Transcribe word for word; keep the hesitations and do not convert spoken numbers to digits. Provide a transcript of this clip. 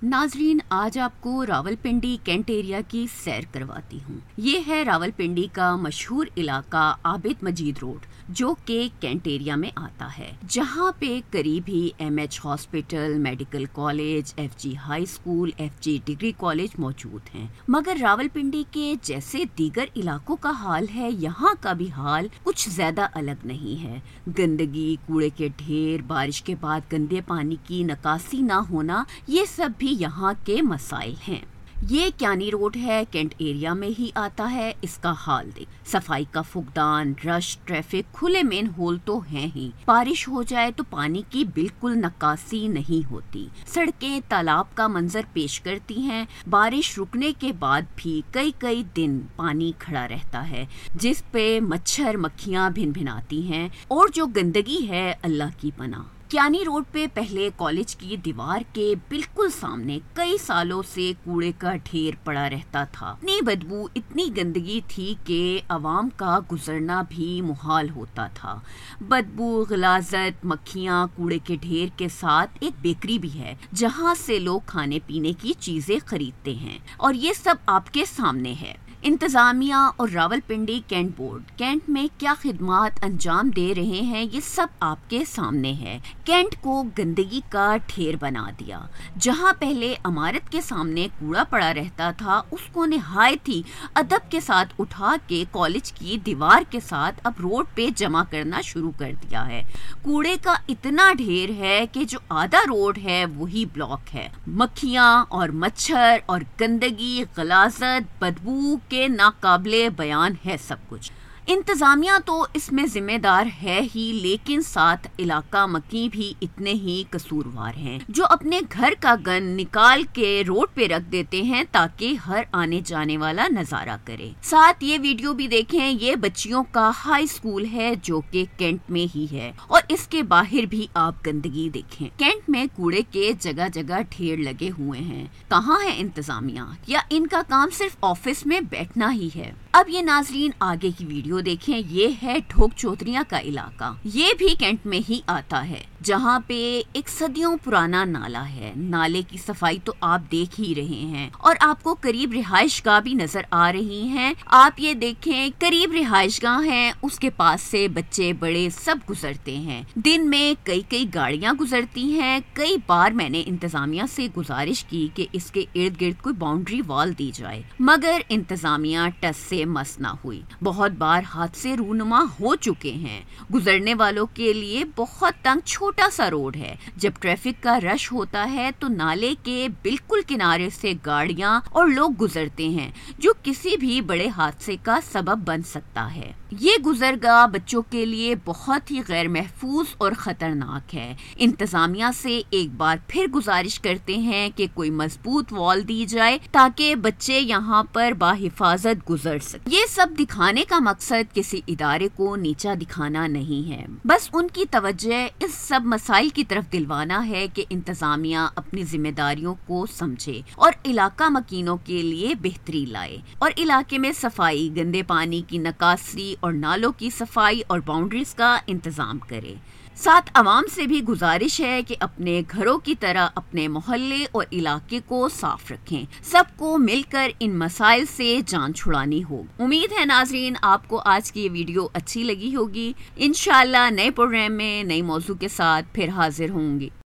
नाजरीन, आज आपको रावलपिंडी कैंट एरिया की सैर करवाती हूँ। ये है रावलपिंडी का मशहूर इलाका आबिद मजीद रोड, जो कि कैंट एरिया में आता है, जहाँ पे करीब ही M H hospital, medical college, F G high school, F G degree college मौजूद हैं। मगर रावलपिंडी के जैसे दीगर इलाकों का हाल है, यहाँ का भी हाल कुछ ज्यादा अलग नहीं है। गंदगी, कूड़े के ढेर, बारिश के बाद गंदे पानी की निकासी ना होना, ये सब भी यहाँ के मसाइल हैं। ये क्यानी रोड है, कैंट एरिया में ही आता है। इसका हाल देख, सफाई का फुकदान, रश, ट्रैफिक, खुले मेन होल तो हैं ही। बारिश हो जाए तो पानी की बिल्कुल निकासी नहीं होती। सड़कें तालाब का मंजर पेश करती हैं। बारिश रुकने के बाद भी कई कई दिन पानी खड़ा रहता है, जिस पे मच्छर मक्खियां भिन भिनाती हैं। और जो गंदगी है, अल्लाह की पनाह। क्यानी रोड पे पहले कॉलेज की दीवार के बिल्कुल सामने कई सालों से कूड़े का ढेर पड़ा रहता था। इतनी बदबू, इतनी गंदगी थी कि आवाम का गुजरना भी मुहाल होता था। बदबू, गलाजत, मक्खियाँ, कूड़े के ढेर के साथ एक बेकरी भी है, जहाँ से लोग खाने पीने की चीजें खरीदते हैं, और ये सब आपके सामने है। इंतजामिया और रावलपिंडी कैंट बोर्ड कैंट में क्या खिदमात अंजाम दे रहे हैं, ये सब आपके सामने है। कैंट को गंदगी का ढेर बना दिया। जहां पहले इमारत के सामने कूड़ा पड़ा रहता था, उसको निहायत ही अदब के साथ उठा के कॉलेज की दीवार के साथ अब रोड पे जमा करना शुरू कर दिया है। कूड़े का इतना ढेर है कि जो आधा रोड है वही ब्लॉक है। मक्खियां और मच्छर और गंदगी, गलाजत, बदबू के नाकाबिले बयान है सब कुछ। इंतजामिया तो इसमें जिम्मेदार है ही, लेकिन साथ इलाका मकी भी इतने ही कसूरवार हैं, जो अपने घर का गन निकाल के रोड पे रख देते हैं ताकि हर आने जाने वाला नजारा करे। साथ ये वीडियो भी देखें, ये बच्चियों का हाई स्कूल है जो कि कैंट में ही है, और इसके बाहर भी आप गंदगी देखें। कैंट में कूड़े के जगह जगह ढेर लगे हुए हैं। कहाँ है इंतजामिया, या इनका काम सिर्फ ऑफिस में बैठना ही है? अब ये नाजरीन आगे की वीडियो देखें। ये है ढोक चौधरिया का इलाका। ये भी कैंट में ही आता है, जहाँ पे एक सदियों पुराना नाला है। नाले की सफाई तो आप देख ही रहे हैं, और आपको करीब रिहाइश गाह भी नजर आ रही हैं। आप ये देखें, करीब रिहाइश गाह है, उसके पास से बच्चे बड़े सब गुजरते हैं। दिन में कई कई गाड़ियां गुजरती हैं। कई बार मैंने इंतजामिया से गुजारिश की कि इसके इर्द गिर्द कोई बाउंड्री वॉल दी जाए, मगर इंतजामिया टस से मस ना हुई। बहुत बार हादसे रूनुमा हो चुके हैं। गुजरने वालों के लिए बहुत तंग छोटा सा रोड है। जब ट्रैफिक का रश होता है तो नाले के बिल्कुल किनारे से गाड़ियां और लोग गुजरते हैं, जो किसी भी बड़े हादसे का सबब बन सकता है। ये गुजरगाह बच्चों के लिए बहुत ही गैर महफूज और खतरनाक है। इंतजामिया से एक बार फिर गुजारिश करते हैं कि कोई मजबूत वॉल दी जाए ताकि बच्चे यहाँ पर बाहिफाजत गुजर सके। ये सब दिखाने का मकसद किसी इदारे को नीचा दिखाना नहीं है, बस उनकी तवज्जो इस सब मसाइल की तरफ दिलवाना है कि इंतजामिया अपनी जिम्मेदारियों को समझे और इलाका मकीनों के लिए बेहतरी लाए, और इलाके में सफाई, गंदे पानी की निकासी और नालों की सफाई और बाउंड्रीज का इंतजाम करे। साथ अवाम से भी गुजारिश है कि अपने घरों की तरह अपने मोहल्ले और इलाके को साफ रखें। सबको मिलकर इन मसाइल से जान छुड़ानी हो। उम्मीद है नाजरीन आपको आज की ये वीडियो अच्छी लगी होगी। इंशाल्लाह नए प्रोग्राम में नई मौजू के साथ फिर हाजिर होंगी।